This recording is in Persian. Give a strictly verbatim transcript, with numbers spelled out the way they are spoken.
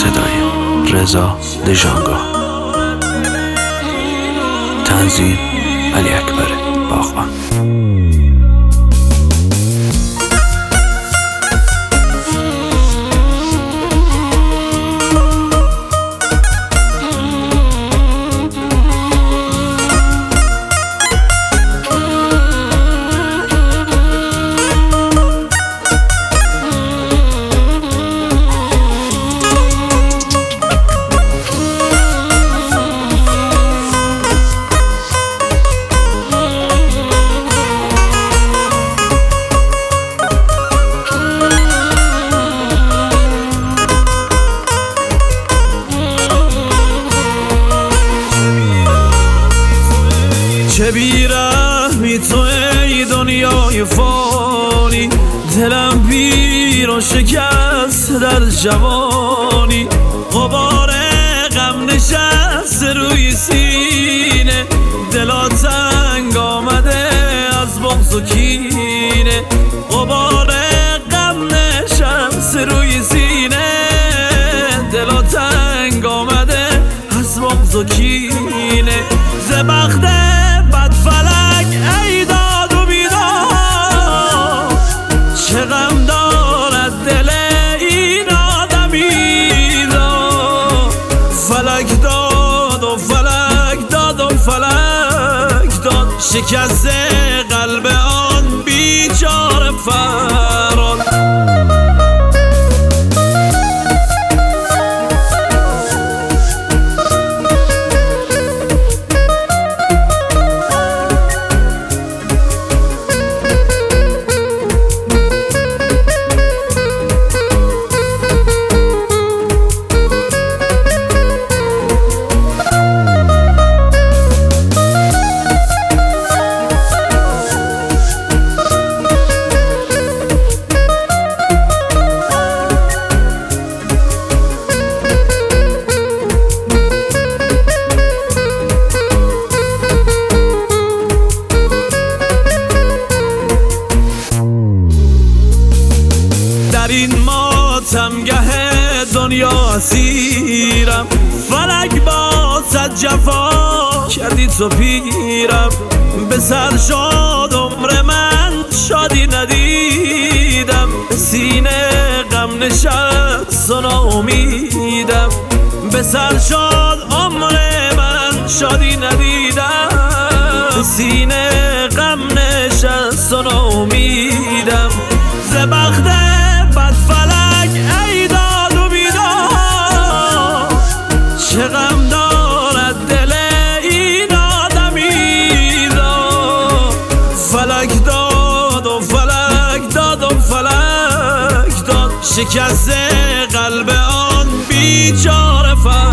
صدای رضا دژانگاه، تنظیم علی اکبر باغبان. چه بی‌رحمی تو ای دنیای فانی، دلم پیر و شکست در جوانی، غبار غم نشست روی سینه، دلا تنگ آمده از بغض و کینه، غبار غم نشست روی سینه، دلا تنگ آمده از بغض و کینه، ز بخت فلک ای داد و بیداد، چه غم دارد دل این آدمی داد، فلک داد و فلک داد و فلک داد، شکست قلب آن بیچاره فراد. در این ماتمگه دنیا اسیرم، فلک با صد جفا کردی تو پیرم، به سر شاد عمر من شادی ندیدم، به سینه غم نشست و ناامیدم، به سر شاد عمر من شادی ندیدم، به سینه غم نشست و ناامیدم، ز بخت فلک ای داد و بیداد، چه غم دارد دل این آدمی داد، فلک داد و فلک داد و فلک داد، شکست قلب آن بیچاره فراد.